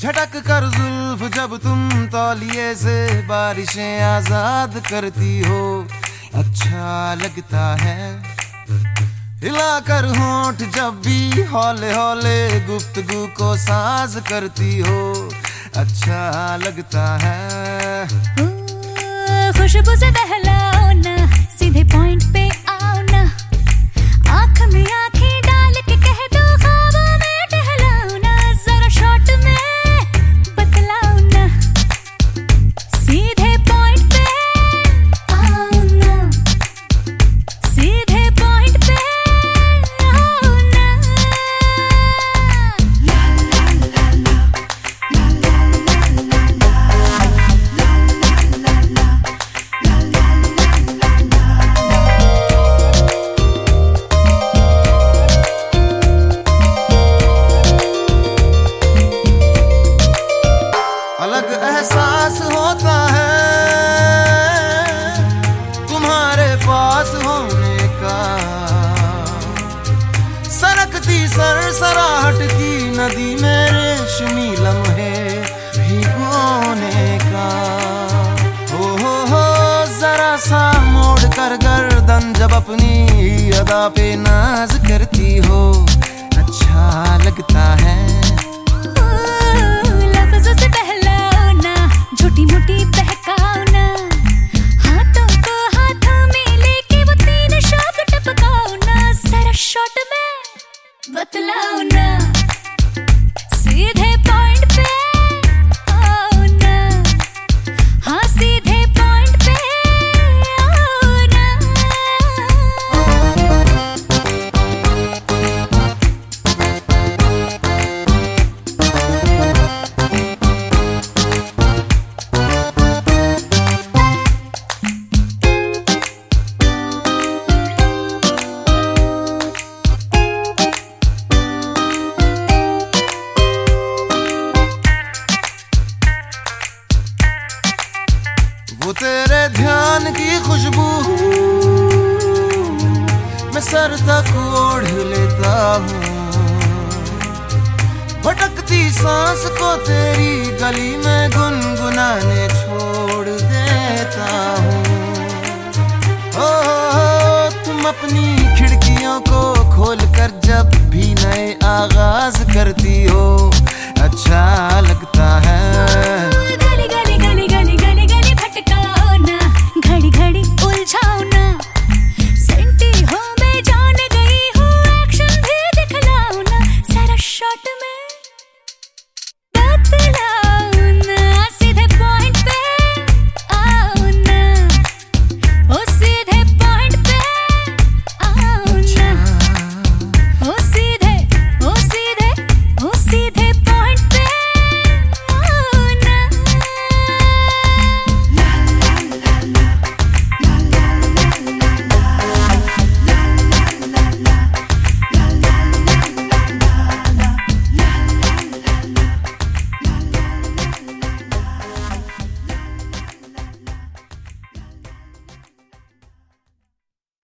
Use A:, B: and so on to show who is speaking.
A: झटक कर जुल्फ जब तुम तौलिए से बारिशें आजाद करती हो, अच्छा लगता है। हिलाकर होंठ जब भी हौले हौले गुफ्तगू को साज करती हो, अच्छा लगता है।
B: खुशबू से बहलाओ ना, सीधे पॉइंट पे आओ ना, आँख में आँखें डाल के कह दो ख्वाबों में टहलाओ ना, जरा शॉर्ट में बतलाओ ना, सीधे पॉइंट पे आओ ना, सीधे पॉइंट पे आओ ना। ला ला ला ला ला ला ला ला
A: अलग एहसास होता है तुम्हारे पास होने का, सरकती सरसराहट की नदी में रेशमी लम्हे भिगोने का। हो जरा सा मोड़ कर गर्दन जब अपनी अदा पे नाज करती हो, अच्छा लगता है।
B: लफ्ज़ों से बहलाओ ना, छोटी मोटी बहकाओ ना, हाथों को हाथों में लेके वो तीन शॉट टपकाओ ना, जरा शॉट में बतलाओ ना, सीधे पॉइंट पे आओ ना, हाँ सीधे पॉइंट पे आओ ना।
A: वो तेरे ध्यान की खुशबू मैं सर तक ओढ़ लेता हूँ, भटकती सांस को तेरी गली में गुनगुनाने छोड़ देता हूँ। ओ तुम अपनी खिड़कियों को खोल कर जब भी नए आगाज करती